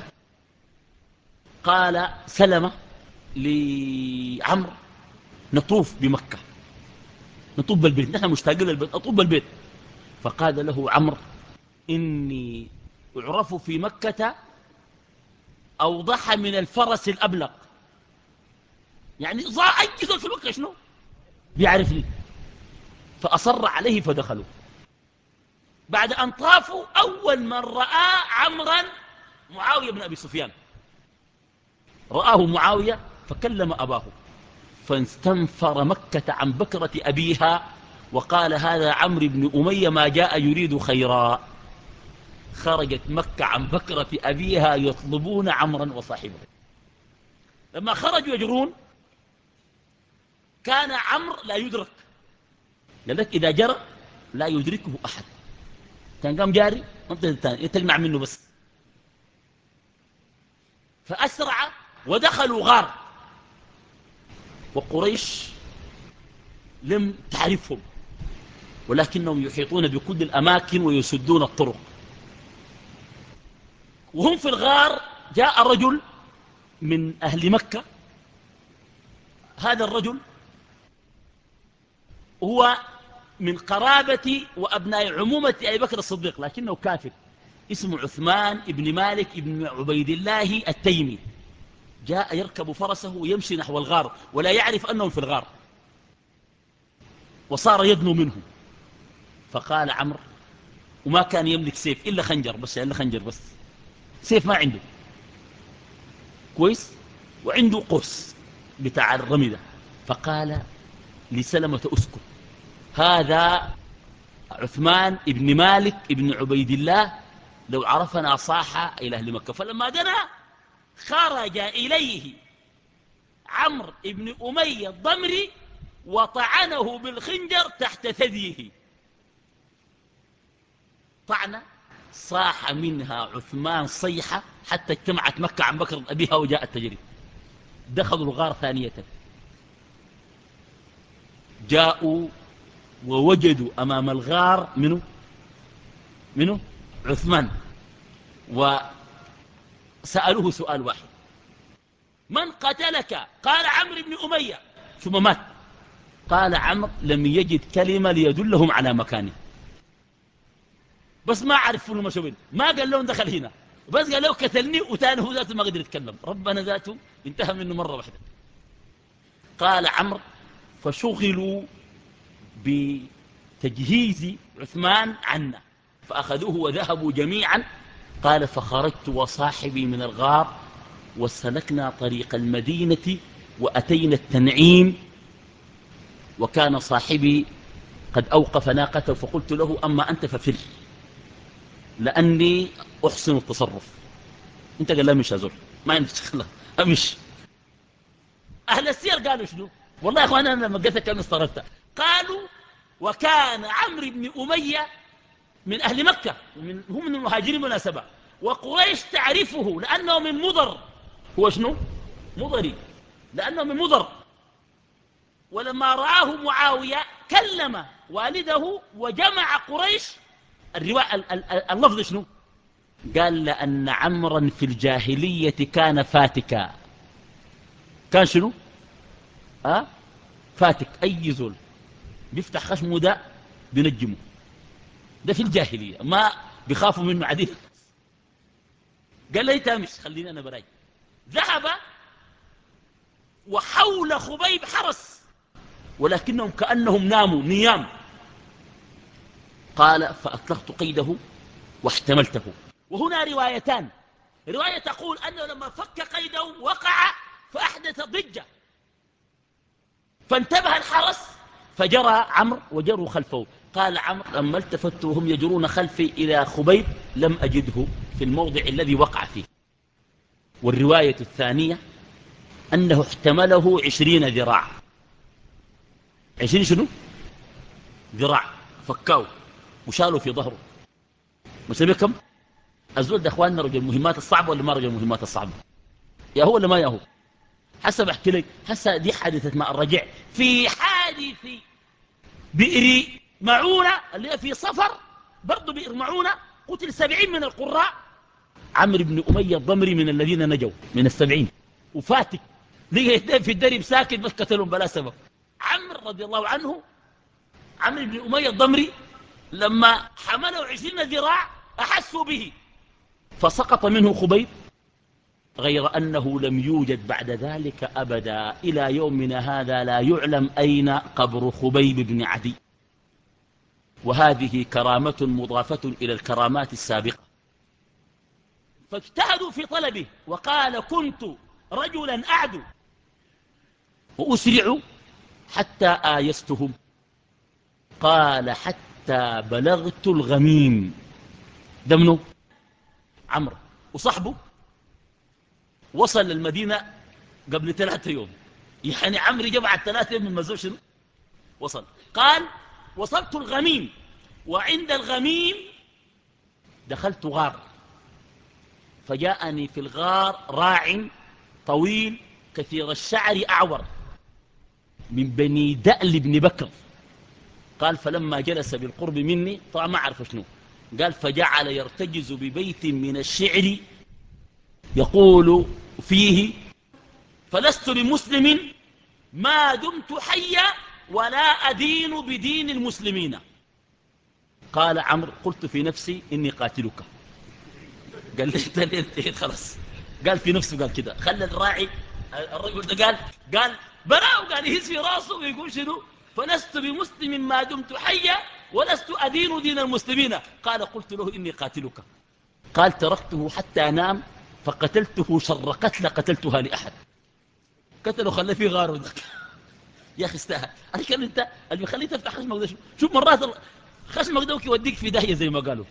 [SPEAKER 2] قال سلمة لعمرو نطوف بمكة، نطوف بالبيت، نحن مشتاقين للبيت، أطوف بالبيت. فقال له عمرو إني أعرف في مكة أوضح من الفرس الأبلق، يعني أجزل في مكة شنو بيعرفني. فأصر عليه فدخلوا. بعد أن طافوا أول من رأى عمرا معاوية بن أبي سفيان، رآه معاوية فكلم أباه فاستنفر مكة عن بكرة أبيها وقال هذا عمرو بن أمية ما جاء يريد خيرا. خرجت مكة عن بكرة أبيها يطلبون عمرا وصاحبه. لما خرجوا يجرون كان عمرو لا يدرك، قال لك إذا جرى لا يدركه أحد، كان قام جاري تجمع منه بس. فأسرع ودخلوا غار وقريش لم تعرفهم ولكنهم يحيطون بكل الأماكن ويسدون الطرق. وهم في الغار جاء رجل من أهل مكة. هذا الرجل هو من قرابة وأبناء عمومة أبي بكر الصديق لكنه كافر، اسمه عثمان ابن مالك ابن عبيد الله التيمي. جاء يركب فرسه ويمشي نحو الغار ولا يعرف أنهم في الغار، وصار يدنو منه. فقال عمرو، وما كان يملك سيف إلا خنجر بس، إلا خنجر بس، سيف ما عنده كويس، وعنده قوس بتاع الرمي ده. فقال لسلمة اسكت، هذا عثمان ابن مالك ابن عبيد الله لو عرفنا صاح إلى أهل مكة. فلما دنا خرج إليه عمرو ابن أمية الضمري وطعنه بالخنجر تحت ثديه طعنة صاح منها عثمان صيحة حتى اجتمعت مكة عن بكر أبيها وجاءت تجري. دخلوا الغار ثانية، جاءوا ووجدوا أمام الغار منه عثمان، وسألوه سؤال واحد: من قتلك؟ قال عمرو بن أمية، ثم مات. قال عمرو لم يجد كلمة ليدلهم على مكانه، بس ما عرف انه مشوين، ما قال لهم دخل هنا، بس قال له قتلني، وتاني هو ذاته ما قدر يتكلم، ربنا ذاته انتهى منه مرة واحدة. قال عمرو فشغلوا بتجهيز عثمان عنا فأخذوه وذهبوا جميعا. قال فخرجت وصاحبي من الغار وسلكنا طريق المدينة وأتينا التنعيم، وكان صاحبي قد أوقف ناقته، فقلت له أما أنت ففر لأني أحسن التصرف. أنت قال لا مش هزول، ما عندي شغلة أمش. أهل السير قالوا شنو؟ والله يا أخوان أنا لما قلت كان استغربت. قالوا وكان عمرو بن أمية من أهل مكة، هو من المهاجرين مناسبة، وقريش تعرفه لأنه من مضر. هو شنو؟ مضري، لأنه من مضر. ولما رآه معاوية كلم والده وجمع قريش. اللفظ شنو؟ قال لأن عمرا في الجاهلية كان فاتكا. كان شنو؟ فاتك، أي زول بيفتح خشمه ده بينجمه، ده في الجاهلية ما بيخافوا منه عديد. قال لي تامش خليني أنا براي. ذهب وحول خبيب حرس ولكنهم كأنهم ناموا نيام. قال فأطلقت قيده واحتملته. وهنا روايتان، رواية تقول أنه لما فك قيده وقع فأحدث ضجة، فانتبه الحرس فجرى عمرو وجروا خلفه. قال عمرو لما التفت وهم يجرون خلفي إلى خبيب لم أجده في الموضع الذي وقع فيه. والرواية الثانية أنه احتمله 20 ذراع. 20 شنو؟ ذراع. فكاو وشالوا في ظهره. مسميه كم؟ الزول ده اخواننا رجل المهمات الصعبة ولا ما رجل المهمات الصعبة؟ يا هو ولا ما يا هو؟ حسب احكي لك. هسه دي حادثة ماء الرجع في حادث بئر معونة اللي هي في صفر. برضه بئر معونة قتل 70 من القراء. عمرو بن أمية الضمري من الذين نجوا من 70 وفاتك. لقى يدين في الدرب ساكت بس قتلهم بلا سبب. عمرو رضي الله عنه، عمرو بن أمية الضمري لما حملوا 20 ذراع أحسوا به فسقط منه خبيب، غير أنه لم يوجد بعد ذلك أبدا. إلى يومنا هذا لا يعلم أين قبر خبيب بن عدي. وهذه كرامة مضافة إلى الكرامات السابقة. فاجتهدوا في طلبه وقال كنت رجلا أعدو وأسرع حتى آيستهم. قال حتى بلغت الغميم. ده منه عمرو وصحبه وصل المدينة قبل 3 يوم. يعني عمرو جمع 3 يوم من مزوج شنو وصل. قال وصلت الغميم، وعند الغميم دخلت غار، فجاءني في الغار راع طويل كثير الشعر أعور من بني دأل بن بكر. قال فلما جلس بالقرب مني طبعا ما أعرف شنو قال فجعل يرتجز ببيت من الشعر يقول فيه فلست بمسلم ما دمت حيا ولا أدين بدين المسلمين. قال عمرو قلت في نفسي إني قاتلك. قال لي انت ليه انتهيت خلاص. قال في نفسه قال كده خلى الراعي الرجل ده قال براء وقال يهز في راسه ويقول شنو فلست بمسلم ما دمت حيا ولست أدين دين المسلمين. قال قلت له إني قاتلك. قال تركته حتى نام فقتلته شر قتل قتلتها لأحد. قتله خلى في غاره ده. يا أخي استاهل. أنا كان أنت اللي بيخليه تفتح خشمك ده شوف مرات خشمك ده يوديك في داهية زي ما قالوا.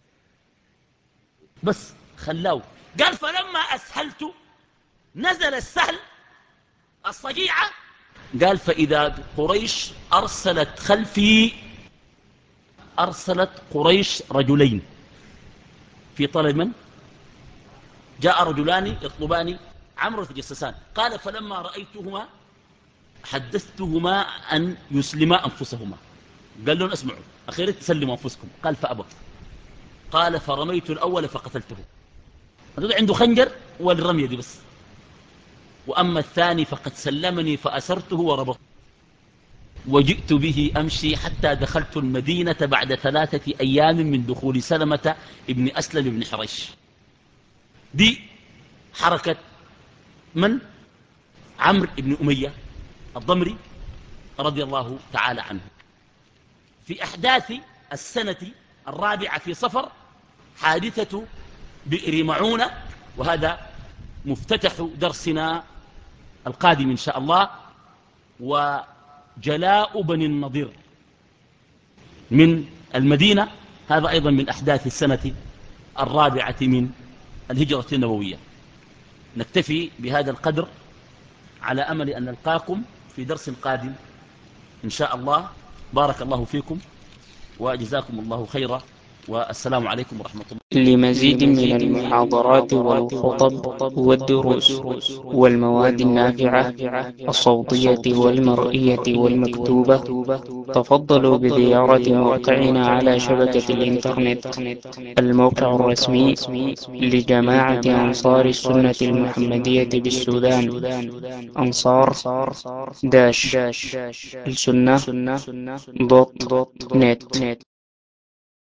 [SPEAKER 2] بس خلاه. قال فلما أسهلت نزل السهل الصجيعة. قال فإذا قريش أرسلت خلفي أرسلت قريش رجلين في طلب من؟ جاء رجلان يطلبان عمرو الجساسان. قال فلما رأيتهما حدثتهما أن يسلما أنفسهما. قال لهم اسمعوا أخيرا تسلموا أنفسكم. قال فأبى. قال فرميت الأول فقتلته. هذا عنده خنجر والرمية دي بس. وأما الثاني فقد سلمني فأسرته وربطته وجئت به أمشي حتى دخلت المدينة بعد 3 أيام من دخول سلمة ابن أسلم بن حريش. دي حركة من؟ عمرو بن أمية الضمري رضي الله تعالى عنه. في أحداث السنة 4 في صفر حادثة بئر معونة، وهذا مفتتح درسنا القادم إن شاء الله. وجلاء بني النضير من المدينة هذا أيضا من أحداث السنة 4 من الهجرة النبوية. نكتفي بهذا القدر على أمل أن نلقاكم في درس قادم إن شاء الله. بارك الله فيكم وجزاكم الله خيرا، والسلام عليكم ورحمة الله.
[SPEAKER 1] لمزيد من المحاضرات والخطب والدروس والمواد النافعة الصوتية والمرئية والمكتوبة، تفضلوا بزيارة موقعنا على شبكة الإنترنت. الموقع الرسمي لجماعة أنصار السنة المحمدية بالسودان أنصار داش السنة دوت نت.